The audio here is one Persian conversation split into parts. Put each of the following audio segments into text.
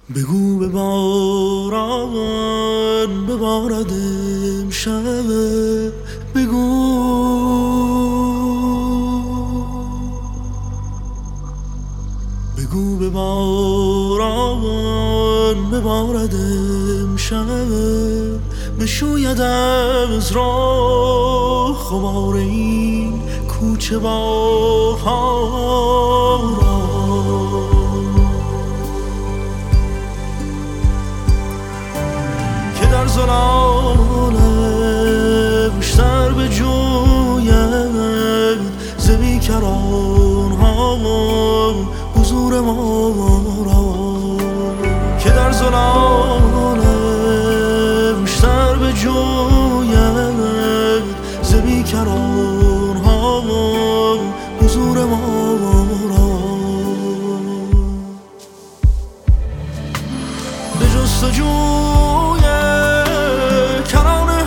بگو به باران ببارد امشب، بگو به باران ببارد امشب، بشوید از راه خمار این کوچه باها را، که در ظلالش سر بجوید ز بیکران ها حضور ما را، که در ظلالش سر بجوید ز بیکران ها حضور ما را، به جستجوی کرانه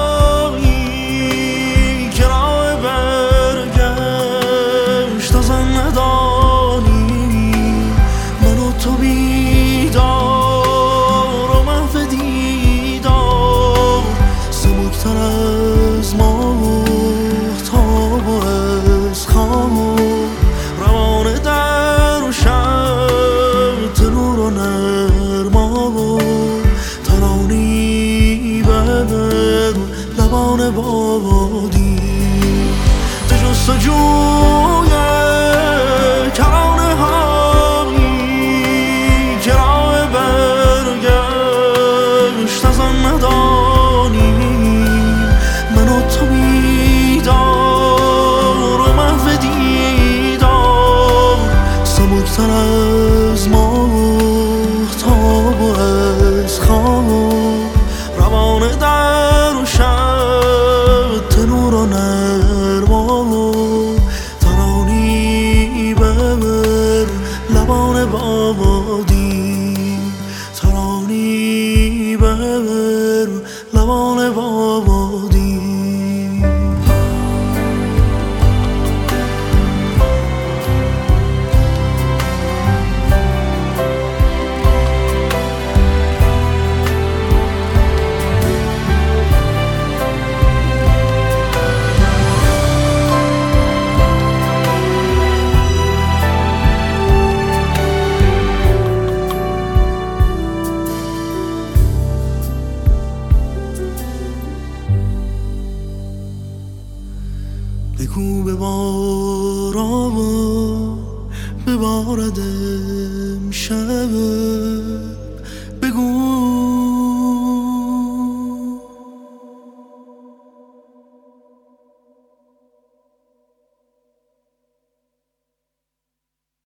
هایی که راه برگشت از آن ندانی، من و تو بیدار و محو دیدار، سبکتر از ماهتاب و از خواب، روانه در و شب تنور و نرما و ترانی بر لبان بادی، به جستجوی کرانه هایی که راه برگشت از آن ندانی، من و تو بیدار و محو دیدار، سبکتر از ماهتاب و از خواب، روانه در و شب تنور و نرما و ترانی بر لبان بادی، ترانی بر لبان بادی. بگو به باران ببارد امشب،